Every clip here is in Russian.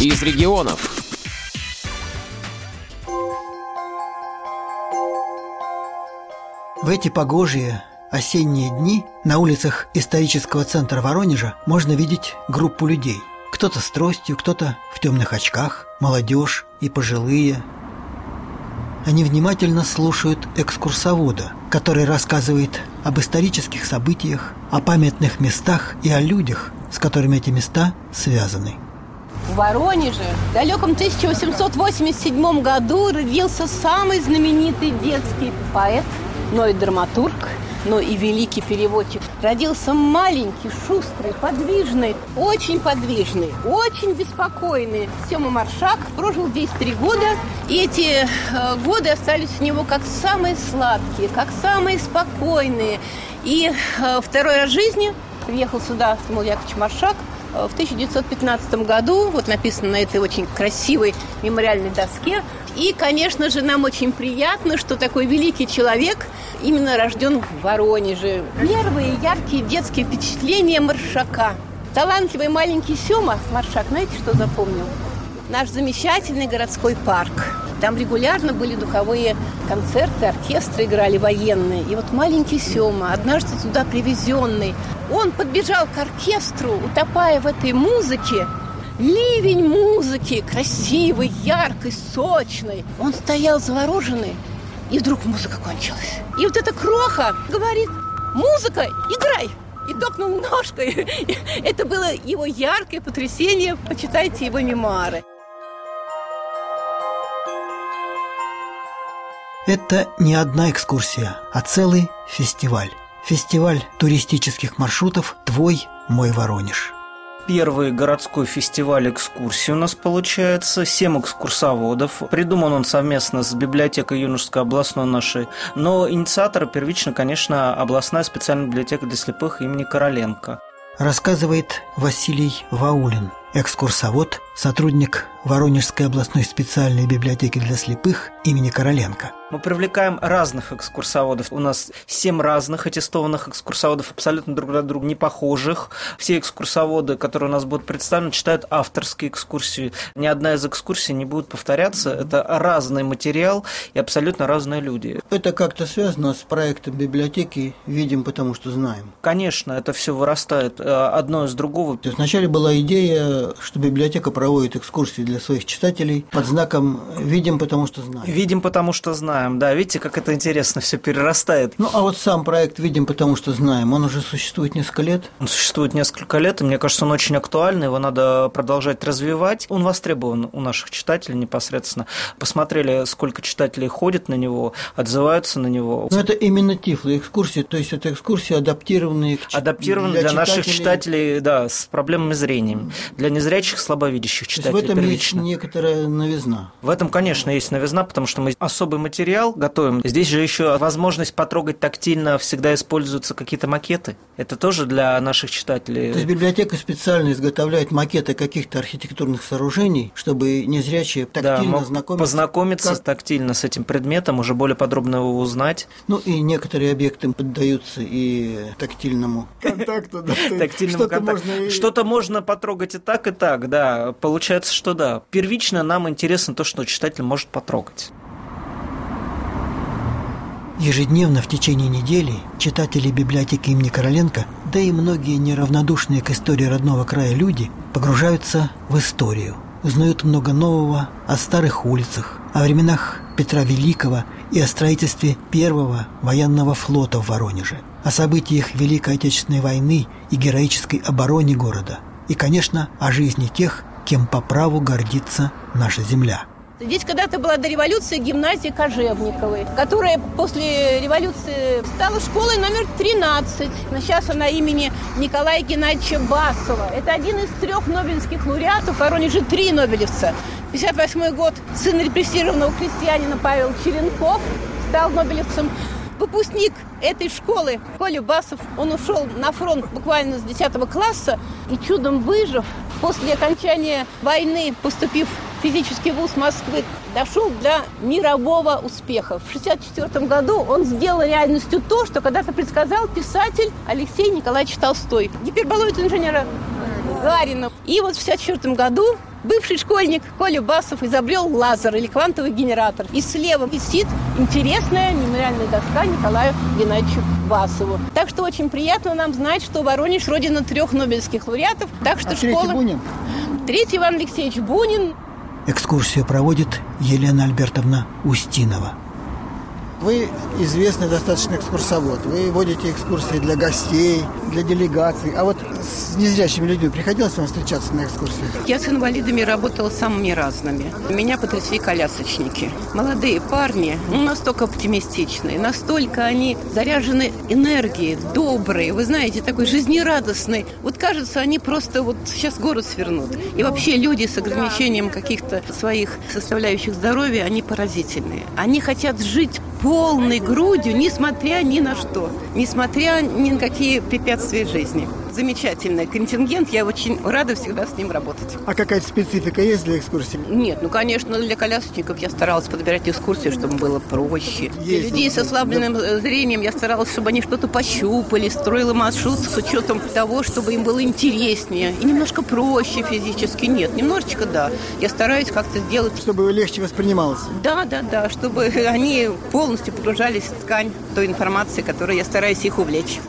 из регионов. В эти погожие осенние дни на улицах исторического центра Воронежа можно видеть группу людей. Кто-то с тростью, кто-то в темных очках, молодежь и пожилые. Они внимательно слушают экскурсовода, который рассказывает об исторических событиях, о памятных местах и о людях, с которыми эти места связаны. В Воронеже в далеком 1887 году родился самый знаменитый детский поэт, но и драматург, но и великий переводчик. Родился маленький, шустрый, подвижный, очень беспокойный Сёма Маршак. Прожил здесь 3 года, и эти годы остались у него как самые сладкие, как самые спокойные. И второй раз в жизни приехал сюда Самуил Яковлевич Маршак в 1915 году. Вот написано на этой очень красивой мемориальной доске. И, конечно же, нам очень приятно, что такой великий человек именно рожден в Воронеже. Первые яркие детские впечатления Маршака. Талантливый маленький Сёма Маршак, знаете, что запомнил? Наш замечательный городской парк. Там регулярно были духовые концерты, оркестры играли военные. И вот маленький Сёма, однажды туда привезенный, он подбежал к оркестру, утопая в этой музыке. Ливень музыки, красивой, яркой, сочной. Он стоял завороженный, и вдруг музыка кончилась. И вот эта кроха говорит: «Музыка, играй!» И топнул ножкой. Это было его яркое потрясение. Почитайте его мемуары. Это не одна экскурсия, а целый фестиваль. Фестиваль туристических маршрутов «Твой, мой Воронеж». Первый городской фестиваль экскурсий у нас получается. 7 экскурсоводов. Придуман он совместно с библиотекой юношеской областной нашей. Но инициатор первично, конечно, областная специальная библиотека для слепых имени Короленко. Рассказывает Василий Ваулин, экскурсовод, сотрудник Воронежской областной специальной библиотеки для слепых имени Короленко. Мы привлекаем разных экскурсоводов. У нас 7 разных аттестованных экскурсоводов, абсолютно друг на друга не похожих. Все экскурсоводы, которые у нас будут представлены, читают авторские экскурсии. Ни одна из экскурсий не будет повторяться. Это разный материал и абсолютно разные люди. Это как-то связано с проектом библиотеки «Видим, потому что знаем». Конечно, это все вырастает одно из другого. То есть вначале была идея, что библиотека проводит экскурсии для своих читателей под знаком «Видим, потому что знаем». «Видим, потому что знаем». Да, видите, как это интересно все перерастает. Ну, а вот сам проект «Видим, потому что знаем», он уже существует несколько лет? Он существует несколько лет, и мне кажется, он очень актуальный, его надо продолжать развивать. Он востребован у наших читателей непосредственно. Посмотрели, сколько читателей ходит на него, отзываются на него. Но это именно тифлоэкскурсии, то есть это экскурсии, адаптированные для наших читателей, да, с проблемами зрения, для незрячих, слабовидящих читателей. То есть в этом первично. есть некоторая новизна? В этом, конечно, есть новизна, потому что мы особый материал готовим. Здесь же еще возможность потрогать тактильно, всегда используются какие-то макеты. Это тоже для наших читателей. То есть библиотека специально изготовляет макеты каких-то архитектурных сооружений, чтобы незрячие тактильно познакомиться тактильно с этим предметом, уже более подробно его узнать. Ну и некоторые объекты поддаются и тактильному контакту. Тактильному контакту. Что-то можно потрогать и так, да. Получается, что да. Первично нам интересно то, что читатель может потрогать. Ежедневно в течение недели читатели библиотеки имени Короленко, да и многие неравнодушные к истории родного края люди, погружаются в историю, узнают много нового о старых улицах, о временах Петра Великого и о строительстве первого военного флота в Воронеже, о событиях Великой Отечественной войны и героической обороне города, и, конечно, о жизни тех, кем по праву гордится наша земля. Здесь когда-то была до революции гимназия Кожевниковой, которая после революции стала школой номер 13. Сейчас она имени Николая Геннадьевича Басова. Это один из 3 нобелевских лауреатов. В Воронеже 3 нобелевца. 1958 год сын репрессированного крестьянина Павел Черенков стал нобелевцем. Выпускник этой школы, Коля Басов, он ушел на фронт буквально с 10 класса и чудом выжив, после окончания войны, поступив в физический вуз Москвы, дошел до мирового успеха. В 1964 году он сделал реальностью то, что когда-то предсказал писатель Алексей Николаевич Толстой. Гиперболоид инженера. Гагарина. И вот в 1964 году бывший школьник Коля Басов изобрел лазер или квантовый генератор. И слева висит интересная мемориальная доска Николаю Геннадьевичу Басову. Так что очень приятно нам знать, что Воронеж – родина 3 нобелевских лауреатов. Так что школа... Третий Бунин? Третий Иван Алексеевич Бунин. Экскурсию проводит Елена Альбертовна Устинова. Вы известный достаточно экскурсовод. Вы водите экскурсии для гостей, для делегаций. А вот с незрячими людьми приходилось вам встречаться на экскурсиях? Я с инвалидами работала самыми разными. Меня потрясли колясочники. Молодые парни, настолько оптимистичные, настолько они заряжены энергией, добрые, вы знаете, такой жизнерадостный. Вот кажется, они просто вот сейчас город свернут. И вообще люди с ограничением каких-то своих составляющих здоровья, они поразительные. Они хотят жить полной грудью, несмотря ни на что, несмотря ни на какие препятствия жизни. Замечательный контингент, я очень рада всегда с ним работать. А какая-то специфика есть для экскурсий? Нет, конечно, для колясочников я старалась подбирать экскурсии, чтобы было проще. Для людей с ослабленным зрением я старалась, чтобы они что-то пощупали, строила маршрут с учетом того, чтобы им было интереснее и немножко проще физически. Нет, немножечко да. Я стараюсь как-то сделать... Чтобы легче воспринималось? Да, чтобы они полностью погружались в ткань той информации, которой я стараюсь их увлечь.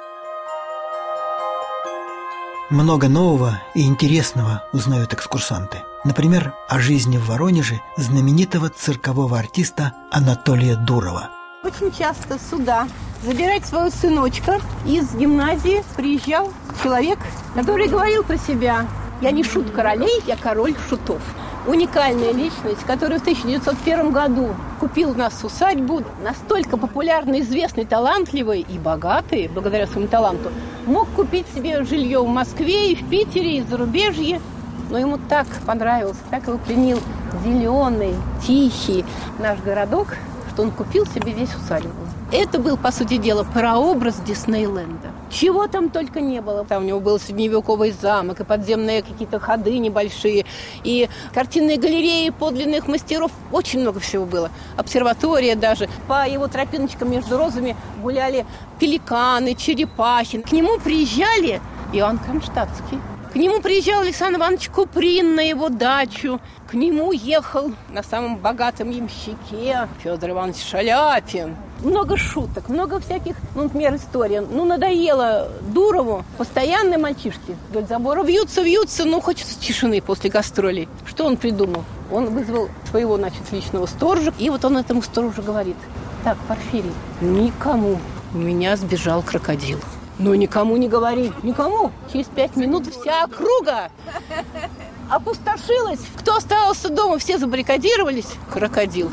Много нового и интересного узнают экскурсанты. Например, о жизни в Воронеже знаменитого циркового артиста Анатолия Дурова. Очень часто сюда забирать своего сыночка из гимназии приезжал человек, который говорил про себя: «Я не шут королей, я король шутов». Уникальная личность, который в 1901 году купил у нас усадьбу, настолько популярный, известный, талантливый и богатый, благодаря своему таланту, мог купить себе жилье в Москве и в Питере, и в зарубежье. Но ему так понравился, так его пленил зеленый, тихий наш городок, что он купил себе весь усадьбу. Это был, по сути дела, прообраз Диснейленда. Чего там только не было. Там у него был средневековый замок, и подземные какие-то ходы небольшие, и картинные галереи подлинных мастеров. Очень много всего было. Обсерватория даже. По его тропиночкам между розами гуляли пеликаны, черепахи. К нему приезжали Иоанн Кронштадтский. К нему приезжал Александр Иванович Куприн на его дачу. К нему ехал на самом богатом ямщике Федор Иванович Шаляпин. Много шуток, много всяких, например, историй. Надоело Дурову. Постоянные мальчишки вдоль забора вьются, хочется тишины после гастролей. Что он придумал? Он вызвал своего, личного сторожа, и вот он этому сторожу говорит: «Так, Порфирий, никому, у меня сбежал крокодил». «Ну, никому не говори, никому». Через 5 минут вся округа опустошилась. Кто остался дома, все забаррикадировались. Крокодил.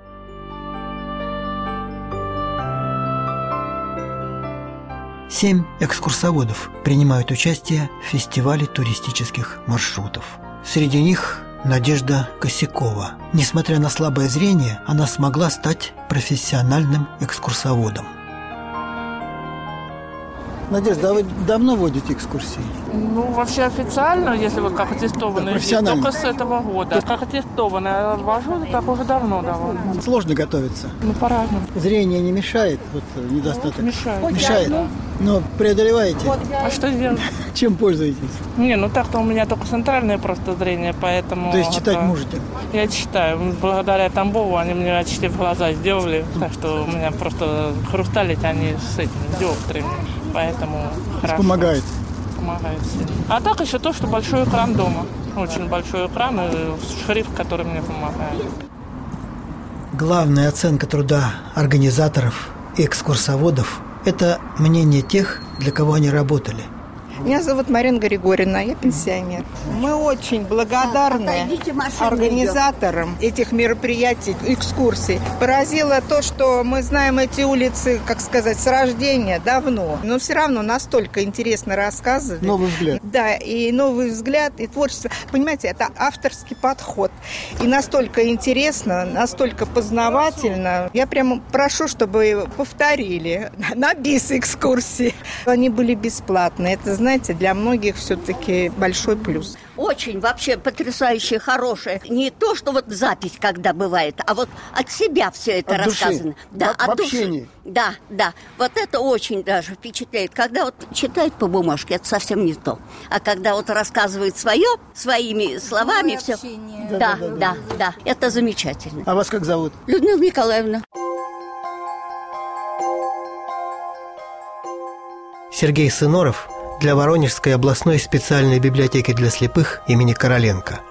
Семь экскурсоводов принимают участие в фестивале туристических маршрутов. Среди них Надежда Косякова. Несмотря на слабое зрение, она смогла стать профессиональным экскурсоводом. Надежда, а вы давно водите экскурсии? Вообще официально, если вот как аттестованный, профессионально. Только с этого года. Как аттестованный, я вожу, так уже давно довольно. Сложно готовиться? По-разному. Зрение не мешает? Недостаток? Мешает. Мешает? Но преодолеваете? А что делать? Чем пользуетесь? Так-то у меня только центральное просто зрение, поэтому... То есть читать можете? Я читаю. Благодаря Тамбову они мне очки в глаза сделали, так что у меня просто хрусталить они с этими диоптриями. Поэтому хорошо. Помогает? Помогает. А так еще то, что большой экран дома. Очень большой экран и шрифт, который мне помогает. Главная оценка труда организаторов и экскурсоводов – это мнение тех, для кого они работали. Меня зовут Марина Григорьевна, я пенсионер. Мы очень благодарны организаторам этих мероприятий, экскурсий. Поразило то, что мы знаем эти улицы, с рождения, давно. Но все равно настолько интересно рассказывали. Новый взгляд. Да, и новый взгляд, и творчество. Понимаете, это авторский подход. И настолько интересно, настолько познавательно. Я прямо прошу, чтобы повторили на бис экскурсии. Они были бесплатные. Это знаете, для многих все-таки большой плюс. Очень вообще потрясающе хорошее. Не то, что вот запись, когда бывает, а вот от себя все это от рассказано. Души. Да, в общении. Да. Вот это очень даже впечатляет. Когда вот читает по бумажке, это совсем не то. А когда вот рассказывает свое, своими словами все. Да. Это замечательно. А вас как зовут? Людмила Николаевна. Сергей Сыноров для Воронежской областной специальной библиотеки для слепых имени Короленко.